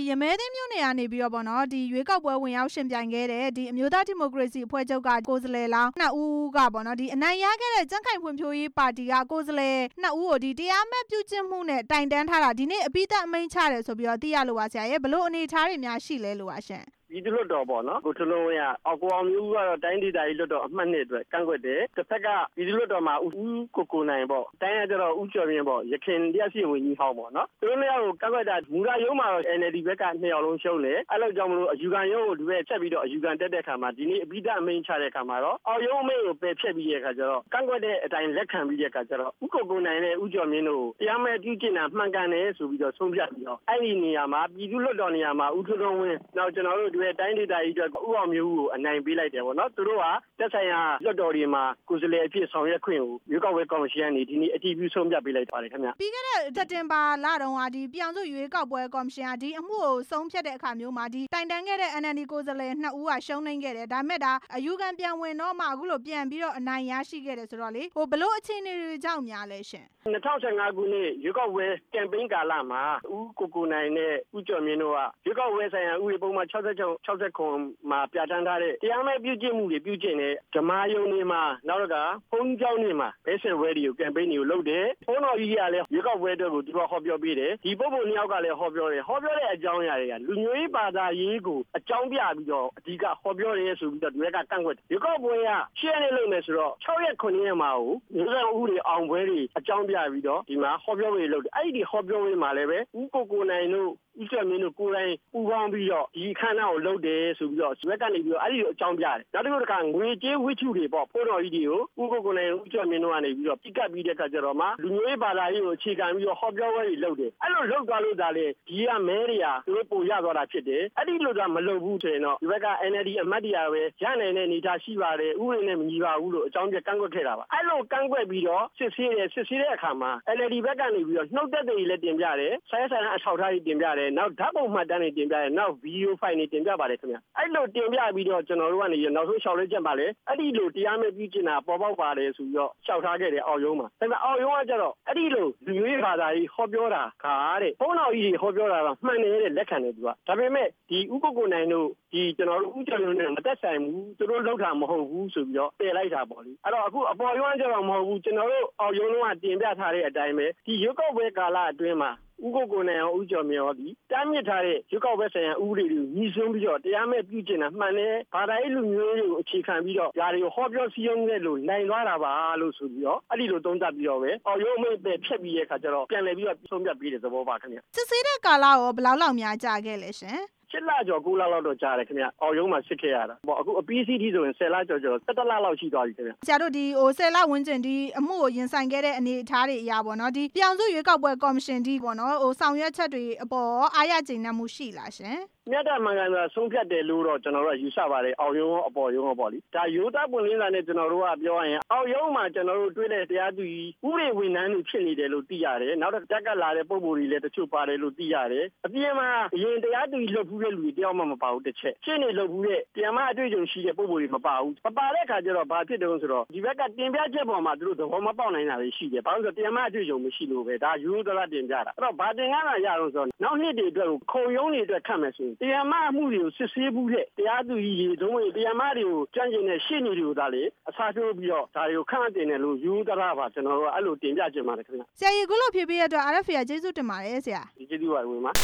ရမဲသိမ်းမြို့နယ်ကနေပြီးတော့ပေါ့နော်ဒီရွေးကောက်ပွဲဝင်ရောက်ရှင်ပြိုင်ခဲ့တဲ့ဒီအမျိုးသားဒီမိုကရေစီအဖွဲ့ချုပ်ကကိုယ်စားလှယ်လောင်း2ဦးကပေါ့နော်ဒီအနိုင်ရခဲ့တဲ့ကြံ့ခိုင်ဖွံ့ဖြိုးရေးပါတီကကိုယ်စားလှယ်2ဦးကိုဒီတရားမဲ့ပြုကျင့်မှုနဲ့တိုင်တန်းထားတာဒီနေ့အပိသက်အမိန့်ချတယ်ဆိုပြီးတော့သိရလို့ပါဆရာရဲ့ဘလို့အနေအထားတွေများရှိလဲလို့ပါရှင်ပြည်သူ့လွှတ်တော်ပေါ့နော်ကိုထလုံးဝင်းကကိုအောင်မျိုးကတော့တိုင်းဒေသကြီးလွှတ်တော်အမှတ်2အတွက်ကန့်ကွက်တယ်တစ်ဖက်ကပြည်သူ့လွှတ်တော်မှာဦးကိုနိုင်ပေါ့တိုင်းရကျတော့ဦးကျော်မြင့်ပေါ့ရခင်တရားစီရင်ဝင်ကြီးဟောင်းပေါ့နော်သူတို့လည်းကန့်ကွက်တာမူရရုံးမှာတော့ NLD ဘက်က2ယောက်လုံးရှုံးတယ်အဲ့လိုကြောင့်မလို့အယူခံရုံးကိုဒီဘက်ချက်ပြီးတော့အယူခံတက်တဲ့ခါမှာဒီနေ့အပိသက်အမိန့်ချတဲ့ခါမှာတော့အောက်ရုံးအမိန့်ကိုပယ်ဖျက်ပြီးတဲ့ခါကျတော့ကန့်ကွက်တဲ့အတိုင်းလက်ခံပြီးတဲ့ခါကျတော့ဦးကိုနိုင်နဲ့ဦးကျော်မြင့်တို့တရားမဲ့ပြုကျင့်တာမှန်ကန်တယ်ဆိုပြီးတော့ဆုံးဖြတ်ပြီးတော့အဲ့ဒီနေရာမှာပြည်သူ့လွှတ်တော်နေရာမှာဦးထလုံးဝင်းနောက်ကျွန်တော်တို့ဒီတိုင်းဒေသကြီးဥအောင်မျိုးကိုအနိုင်ပေးလိုက်တယ်ပေါ့နော်သူတို့ကတက်ဆိုင်ရာလွှတ်တော်တွေမှာကိုယ်စားလှယ်အဖြစ်ဆောင်ရွက်ခွင့်ကိုရွေးကောက်ပွဲကော်မရှင်ကနေဒီနေ့အတည်ပြုဆုံးဖြတ်ပေးလိုက်ပါတယ်ခင်ဗျပြီးခဲ့တဲ့စက်တင်ဘာလတုန်းကဒီပြည်အောင်စုရွေးကောက်ပွဲကော်မရှင်ကဒီအမှုကိုဆုံးဖြတ်တဲ့အခါမျိုးမှာဒီတိုင်တန်းခဲ့တဲ့ NLD ကိုယ်စားလှယ်2ဦးကရှုံးနိမ့်ခဲ့တယ်ဒါမဲ့ဒါအယူခံပြန်ဝင်တော့မှအခုလိုပြန်ပြီးတော့အနိုင်ရရှိခဲ့တယ်ဆိုတော့လေဘလို့အခြေအနေတွေကြောင့်များလဲရှင် 2015ခုနှစ်ရွေးကောက်ပွဲကမ်ပိန်းကာလမှာဦးကိုနိုင်နဲ့ဦးကျော်မြင့်တို့ကရွေးကောက်ပွဲဆိုင်ရာဥပဒေပုံမှန်69မှာပြဋ္ဌာန်းထားတဲ့တရားမဲ့ပြုကျင့်မှုတွေပြုကျင့်တဲ့ဓမ္မယုံတွေမှာနောက်တော့ကဘုန်းကြီးကျောင်းတွေမှာဘဲဆယ်ဝဲတွေကိုကမ်ပိန်းတွေကိုလုပ်တယ်ဘုန်းတော်ကြီးကလည်းရွေးကောက်ပွဲအတွက်ကိုသူကဟောပြောပေးတယ်ဒီပုဂ္ဂိုလ်2ယောက်ကလည်းဟောပြောတဲ့အကြောင်းအရာတွေကလူမျိုးရေးဘာသာရေးကိုအကြောင်းပြပြီးတော့အဓိကဟောပြောတယ်ဆိုပြီးတော့ဒီဘက်ကကန့်ကွက်တယ်ရွေးကောက်ပွဲက10ရက်နေ့လုပ်မယ်ဆိုတော့6ရက်9ရက်မှာကိုဥပဒေအောင်ပွဲတွေအကြောင်းပြပြီးတော့ဒီမှာဟောပြောပွဲတွေလုပ်တယ်အဲ့ဒီဟောပြောပွဲမှာလည်းပဲဦးကိုနိုင်တို့ဦးကျော်မြင့်တို့ကိုယ်တိုင်ပူပေါင်းပြီးတော့ဒီခန္ဓာကိုလုပ်တယ်ဆိုပြီးတော့ဇွဲကနေပြီးတော့အဲ့ဒီလိုအကြောင်းပြတယ်နောက်တစ်ခုကငွေကြေးဝိထုတွေပေါ့ဖိုးတော်ကြီးတွေကိုဦးကိုနိုင်ဦးကျော်မြင့်တို့ကနေပြီးတော့ပြစ်ကပ်ပြီးတဲ့အခါကျတော့မှလူမျိုးရေးဘာသာရေးကိုအခြေခံပြီးတော့ဟောပြောပွဲတွေလုပ်တယ်အဲ့လိုလုပ်သွားလို့ဒါလေဒီကမဲတွေကသူတို့ပို့ရသွားတာဖြစ်တယ်အဲ့ဒီလိုကမလုပ်ဘူးဆိုရင်တော့ဒီဘက်က NLD အမတ်တရားပဲရနိုင်တဲ့အနေအထားရှိပါတယ်ဥပဒေနဲ့မညီပါဘူးလို့အကြောင်းပြကန့်ကွက်ခဲ့တာပါအဲ့လိုကန့်ကွက်ပြီးတော့စစ်ဆေးတဲ့အခါမှာ NLD ဘက်ကနေပြီးတော့နှုတ်သက်တွေလည်းတင်ပြတယ်ဆိုင်အထောက်ထားတွေတင်ပြတယ်နောက်ဓာတ်ပုံမှတ်တမ်းတွေတင်ပြတယ်နောက်ဗီဒီယိုဖိုင်တွေတင်ပြပါတယ်ခင်ဗျအဲ့လိုတင်ပြပြီးတော့ကျွန်တော်တို့ကနေနောက်ဆုံးလျှောက်လဲချက်ပါလေအဲ့ဒီလိုတရားမဲ့ပြုကျင့်တာပေါ်ပေါက်ပါတယ်ဆိုပြီးတော့လျှောက်ထားခဲ့တယ်အောက်ရုံးမှာဒါပေမဲ့အောက်ရုံးကကျတော့အဲ့ဒီလိုလူမျိုးရေးဘာသာကြီးဟောပြောတာခါတဲ့ဘုန်းတော်ကြီးတွေဟောပြောတာကမှန်တယ်တဲ့လက်ခံတယ်သူကဒါပေမဲ့ဒီဥပုဂ္ဂိုလ်နိုင်တို့ဒီကျွန်တော်တို့ဥကြံရုံနဲ့မသက်ဆိုင်ဘူးသူတို့လောက်တာမဟုတ်ဘူးဆိုပြီးတော့ပယ်လိုက်တာပေါ့လေအဲ့တော့အခုအပေါ်ရုံးကကျတော့မဟုတ်ဘူးကျွန်တော်တို့အောက်ရုံးလုံးကတင်ပြထားတဲ့အတိုင်းပဲဒီရွေးကောက်ပွဲကာလအတွင်းမှာဦးကိုနိုင်အောင်ဦးကျော်မြင့်ရောဒီတားမြစ်ထားတဲ့ရွေးကောက်ပွဲဆိုင်ရာဥပဒေတွေညီဆုံးပြီးတော့တရားမဲ့ပြုကျင့်တာမှန်တယ်ဘာသာရေးလူမျိုးရေးကိုအခြေခံပြီးတော့ဓာတွေကိုဟောပြောစည်းရုံးခဲ့လို့နိုင်သွားတာပါလို့ဆိုပြီးတော့အဲ့ဒီလိုသုံးသပ်ပြီးတော့ပဲအော်ရုံးအမိန့်ပဲဖြတ်ပြီးတဲ့အခါကျတော့ပြန်လည်ပြီးတော့ဆုံးဖြတ်ပြီးတဲ့သဘောပါခင်ဗျစစ်ဆေးတဲ့ကာလရောဘယ်လောက်များကြာခဲ့လဲရှင် 7လကျော်9လလောက်တော့ကြာတယ်ခင်ဗျအော်ရုံးမှာစစ်ခဲ့ရတာပေါ့အခုအပီးစီးတီဆိုရင်10လကျော်17လလောက်ရှိသွားပြီခင်ဗျဆရာတို့ဒီ10လဝန်းကျင်ဒီအမှုကိုရင်ဆိုင်ခဲ့တဲ့အနေအထားတွေအရာပေါ့နော်ဒီပြည်အောင်စုရွေးကောက်ပွဲကော်မရှင်ဒီပေါ့နော်ဆောင်ရွက်ချက်တွေအပေါ်အားရကျေနပ်မှုရှိလားရှင်မြတ်တာမှန်ကန်စွာဆုံးဖြတ်တယ်လို့တော့ကျွန်တော်တို့ယူဆပါတယ်အောက်ရုံးရောအပေါ်ရုံးရောပေါ့လေဒါရိုးသားပွင့်လင်းစာနဲ့ကျွန်တော်တို့ကပြောရရင်အောက်ရုံးမှာကျွန်တော်တို့တွေ့တဲ့တရားသူကြီးဥပဒေဝန်ထမ်းတွေဖြစ်နေတယ်လို့သိရတယ်နောက်တော့တက်ကလာတဲ့ပုံစံတွေလည်းတချို့ပါတယ်လို့သိရတယ်အပြင်မှာအရင်တရားသူကြီးလွတ်ဖူးတဲ့လူတွေတယောက်မှမပါဘူးတစ်ချက်ရှင်းနေလွတ်ဖူးတဲ့တရားမအတွေ့အကြုံရှိတဲ့ပုံစံတွေမပါဘူးမပါတဲ့အခါကျတော့ဘာဖြစ်တုံးဆိုတော့ဒီဘက်ကတင်ပြချက်ပေါ်မှာသူတို့သဘောမပေါက်နိုင်တာတွေရှိတယ်ဘာလို့ဆိုတရားမအတွေ့အကြုံမရှိလို့ပဲဒါရိုးသားတင်ပြတာအဲ့တော့ဘာတင်ကားလာရတော့ဆိုတော့နောက်နှစ်တွေအတွက်ကိုခုံရုံးတွေအတွက်ခတ်မယ်ဆိုရင်တရားမအမှုတွေကိုစစ်ဆေးမှုတဲ့တရားသူကြီးတွေသုံးဝင်တရားမတွေကိုကြမ်းကျင်တဲ့ရှင်းနေတွေကိုဒါလေအစားထိုးပြီးတော့ဒါတွေကိုခန့်တင်တယ်လို့ယူသားပါကျွန်တော်တို့အဲ့လိုတင်ပြချင်ပါတယ်ခင်ဗျဆရာကြီးခုလိုဖြေပေးရတဲ့အတွက် RFA ကျေးဇူးတင်ပါတယ်ဆရာကျေးဇူးပါဝင်ပါ